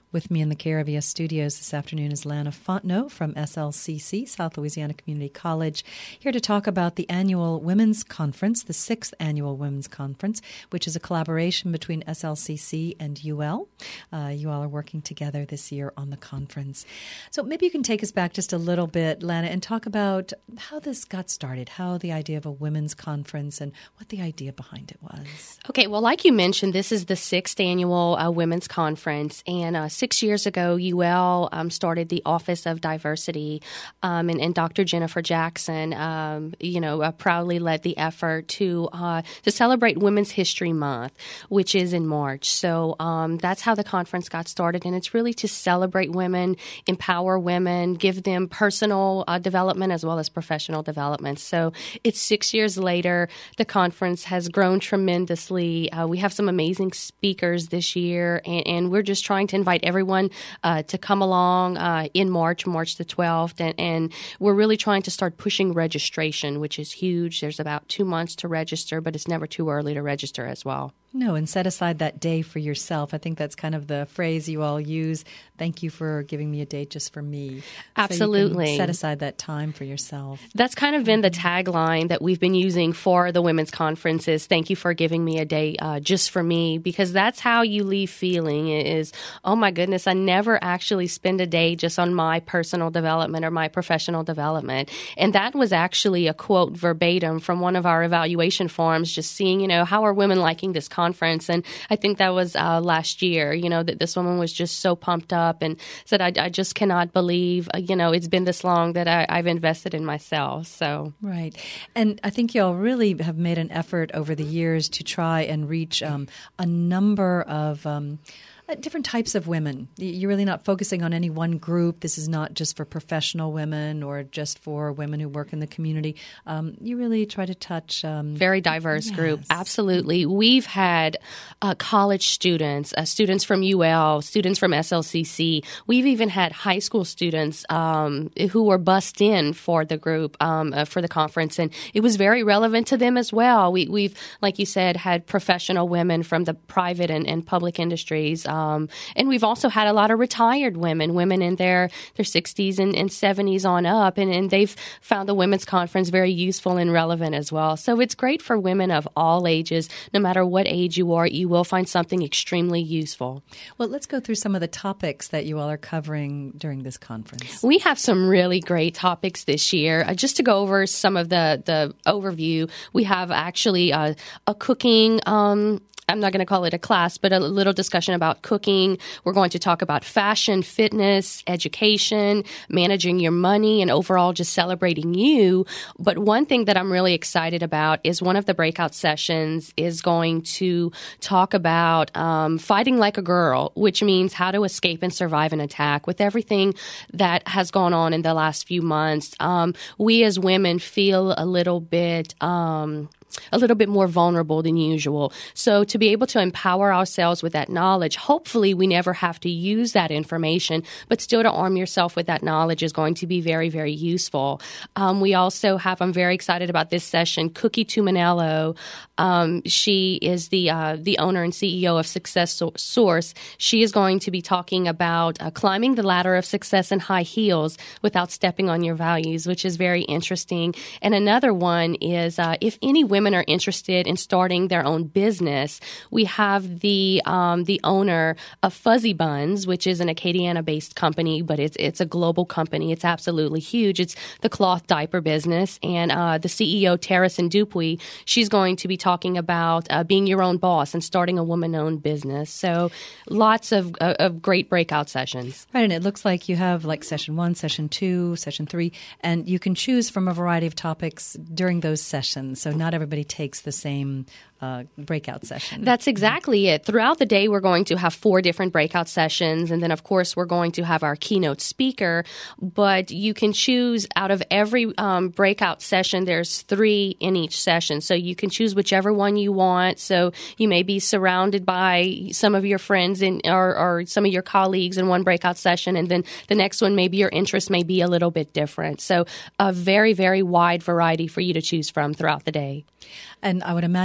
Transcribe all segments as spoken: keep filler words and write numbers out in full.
With me in the K R V S studios this afternoon is Lana Fontenot from S L C C, South Louisiana Community College, here to talk about the annual Women's Conference, the sixth annual Women's Conference, which is a collaboration between S L C C and U L. Uh, you all are working together this year on the conference. So maybe you can take us back just a little bit, Lana, and talk about how this got started, how the idea of a women's conference and what the idea behind it was. Okay, well, like you mentioned, this is the sixth annual uh, Women's Conference, and uh, six years ago, U L um, started the Office of Diversity, um, and, and Doctor Jennifer Jackson, um, you know, uh, proudly led the effort to uh, to celebrate Women's History Month, which is in March. So um, that's how the conference got started, and it's really to celebrate women, empower women, give them personal uh, development as well as professional development. So it's six years later. The conference has grown tremendously. Uh, we have some amazing speakers this year, and, and we're just trying to invite everyone uh, to come along uh, in March, March the twelfth, and, and we're really trying to start pushing registration, which is huge. There's about two months to register, but it's never too early to register as well. No, and set aside that day for yourself. I think that's kind of the phrase you all use. Thank you for giving me a date just for me. Absolutely. So you can set aside that time for yourself. That's kind of been the tagline that we've been using for the women's conferences. Thank you for giving me a day uh, just for me, because that's how you leave feeling is, oh my goodness, I never actually spend a day just on my personal development or my professional development. And that was actually a quote verbatim from one of our evaluation forums, just seeing, you know, how are women liking this conference? And I think that was uh, last year, you know, that this woman was just so pumped up and said, I, I just cannot believe, uh, you know, it's been this long that I, I've invested in myself. So right. And I think you all really have made an effort over the years to try and reach um, a number of um different types of women. You're really not focusing on any one group. This is not just for professional women or just for women who work in the community. Um, you really try to touch... Um, Very diverse yes. group. Absolutely. We've had uh, college students, uh, students from U L, students from S L C C. We've even had high school students um, who were bussed in for the group, um, uh, for the conference, and it was very relevant to them as well. We, we've, like you said, had professional women from the private and, and public industries. Um, Um, and we've also had a lot of retired women, women in their, their sixties and, and seventies on up, and, and they've found the Women's Conference very useful and relevant as well. So it's great for women of all ages. No matter what age you are, you will find something extremely useful. Well, let's go through some of the topics that you all are covering during this conference. We have some really great topics this year. Uh, just to go over some of the, the overview, we have actually uh, a cooking um I'm not going to call it a class, but a little discussion about cooking. We're going to talk about fashion, fitness, education, managing your money, and overall just celebrating you. But one thing that I'm really excited about is one of the breakout sessions is going to talk about um, fighting like a girl, which means how to escape and survive an attack. With everything that has gone on in the last few months, um, we as women feel a little bit... Um, a little bit more vulnerable than usual. So to be able to empower ourselves with that knowledge, hopefully we never have to use that information, but still to arm yourself with that knowledge is going to be very, very useful. Um, we also have, I'm very excited about this session, Cookie Tuminello. Um, she is the uh, the owner and C E O of Success Source. She is going to be talking about uh, climbing the ladder of success in high heels without stepping on your values, which is very interesting. And another one is uh, if any women Women are interested in starting their own business, we have the um, the owner of Fuzzy Buns, which is an Acadiana-based company, but it's it's a global company. It's absolutely huge. It's the cloth diaper business, and uh, the C E O, Terracin Dupuy, she's going to be talking about uh, being your own boss and starting a woman-owned business. So lots of uh, of great breakout sessions. Right, and it looks like you have like session one, session two, session three, and you can choose from a variety of topics during those sessions. So not everybody takes the same uh, breakout session. That's exactly it. Throughout the day, we're going to have four different breakout sessions. And then, of course, we're going to have our keynote speaker. But you can choose out of every um, breakout session, there's three in each session. So you can choose whichever one you want. So you may be surrounded by some of your friends in, or, or some of your colleagues in one breakout session. And then the next one, maybe your interest may be a little bit different. So a very, very wide variety for you to choose from throughout the day. And I would imagine that the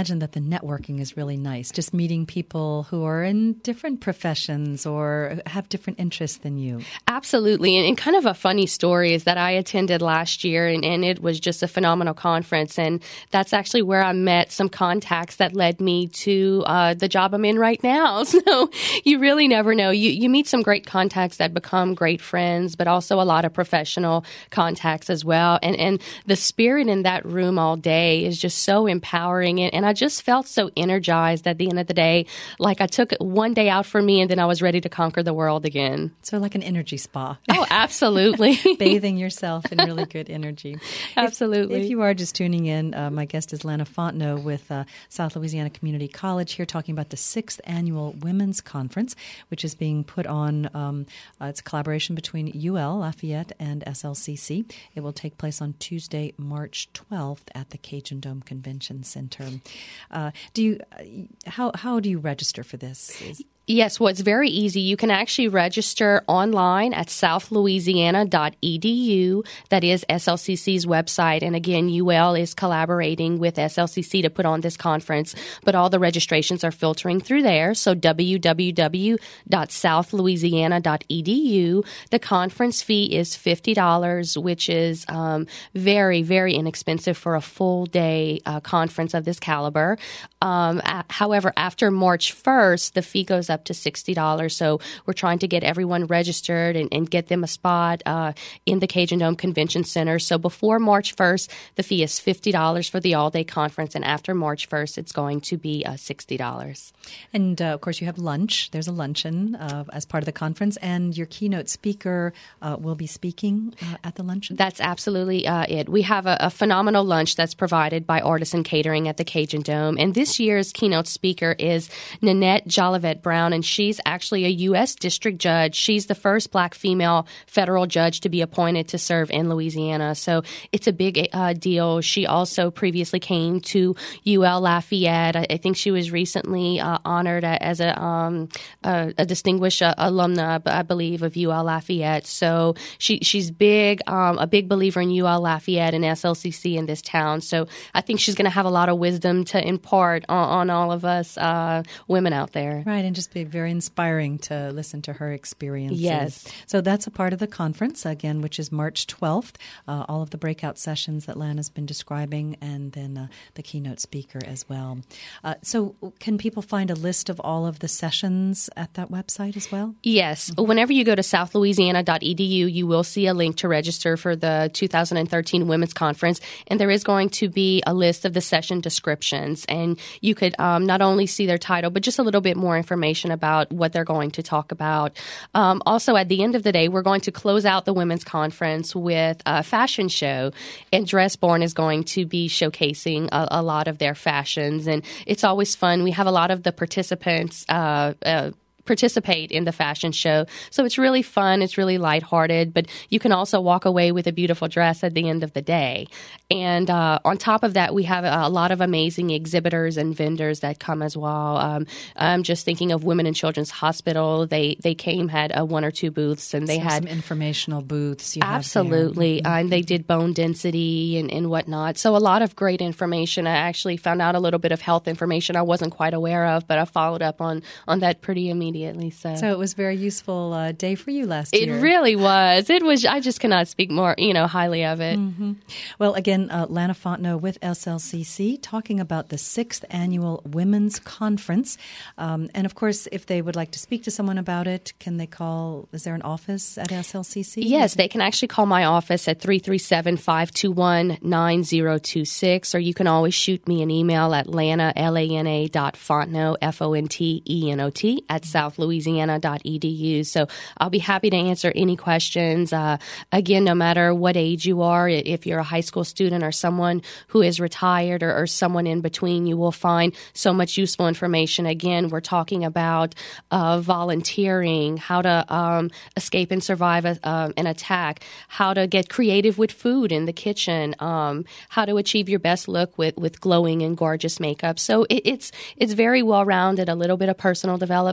networking is really nice, just meeting people who are in different professions or have different interests than you. Absolutely. And, and kind of a funny story is that I attended last year, and, and it was just a phenomenal conference. And that's actually where I met some contacts that led me to uh, the job I'm in right now. So you really never know. You, you meet some great contacts that become great friends, but also a lot of professional contacts as well. And, and the spirit in that room all day is just so empowering. And, and I just felt so energized at the end of the day. Like I took one day out for me, and then I was ready to conquer the world again. So like an energy spa. Oh, absolutely. Bathing yourself in really good energy. Absolutely. If, if you are just tuning in, uh, my guest is Lana Fontenot with uh, South Louisiana Community College here talking about the sixth Annual Women's Conference, which is being put on. Um, uh, it's a collaboration between U L Lafayette and S L C C. It will take place on Tuesday, March twelfth at the Cajun Dome Convention Center. Uh, do you? Uh, how how do you register for this? Is- Yes, well, it's very easy. You can actually register online at south louisiana dot e d u. That is S L C C's website. And again, U L is collaborating with S L C C to put on this conference, but all the registrations are filtering through there. So w w w dot south louisiana dot e d u. The conference fee is fifty dollars, which is um, very, very inexpensive for a full day uh, conference of this caliber. Um, a- however, after March first, the fee goes up up to sixty dollars. So we're trying to get everyone registered and, and get them a spot uh, in the Cajun Dome Convention Center. So before March first, the fee is fifty dollars for the all-day conference. And after March first, it's going to be uh, sixty dollars. And, uh, of course, you have lunch. There's a luncheon uh, as part of the conference. And your keynote speaker uh, will be speaking uh, at the luncheon? That's absolutely uh, it. We have a, a phenomenal lunch that's provided by Artisan Catering at the Cajun Dome. And this year's keynote speaker is Nanette Jolivet Brown. And she's actually a U S district judge. She's the first black female federal judge to be appointed to serve in Louisiana. So it's a big uh, deal. She also previously came to U L Lafayette. I, I think she was recently uh, honored as a, um, a, a distinguished uh, alumna, I believe, of U L Lafayette. So she she's big, um, a big believer in U L Lafayette and S L C C in this town. So I think she's going to have a lot of wisdom to impart on, on all of us uh, women out there. Right, and just be very inspiring to listen to her experiences. Yes. So that's a part of the conference, again, which is March twelfth, uh, all of the breakout sessions that Lana's been describing, and then uh, the keynote speaker as well. Uh, so can people find a list of all of the sessions at that website as well? Yes. Mm-hmm. Whenever you go to south louisiana dot e d u, you will see a link to register for the two thousand thirteen Women's Conference, and there is going to be a list of the session descriptions, and you could um, not only see their title, but just a little bit more information about what they're going to talk about. Um, also, at the end of the day, we're going to close out the Women's Conference with a fashion show, and Dressborn is going to be showcasing a, a lot of their fashions, and it's always fun. We have a lot of the participants uh, uh, participate in the fashion show. So it's really fun. It's really lighthearted, but you can also walk away with a beautiful dress at the end of the day. And uh, on top of that, we have a, a lot of amazing exhibitors and vendors that come as well. Um, I'm just thinking of Women and Children's Hospital. They they came, had uh, one or two booths, and they so had some informational booths. You absolutely, have there. Uh, and they did bone density and, and whatnot. So a lot of great information. I actually found out a little bit of health information I wasn't quite aware of, but I followed up on on that pretty immediately. So. so it was a very useful uh, day for you last it year. It really was. It was. I just cannot speak more, you know, highly of it. Mm-hmm. Well, again, uh, Lana Fontenot with S L C C talking about the sixth Annual Women's Conference. Um, and, of course, if they would like to speak to someone about it, can they call? Is there an office at S L C C? Yes, they can actually call my office at three three seven, five two one, nine zero two six, or you can always shoot me an email at lana, L A N A dot Fontenot, F O N T E N O T, at south louisiana dot e d u. So I'll be happy to answer any questions. Uh, again, no matter what age you are, if you're a high school student or someone who is retired or, or someone in between, you will find so much useful information. Again, we're talking about uh, volunteering, how to um, escape and survive a, uh, an attack, how to get creative with food in the kitchen, um, how to achieve your best look with, with glowing and gorgeous makeup. So it, it's it's very well-rounded, a little bit of personal development, a little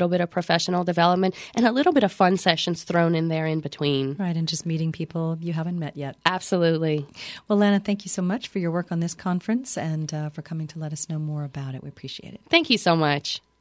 little bit of professional development, and a little bit of fun sessions thrown in there in between. Right, and just meeting people you haven't met yet. Absolutely. Well, Lana, thank you so much for your work on this conference and uh, for coming to let us know more about it. We appreciate it. Thank you so much.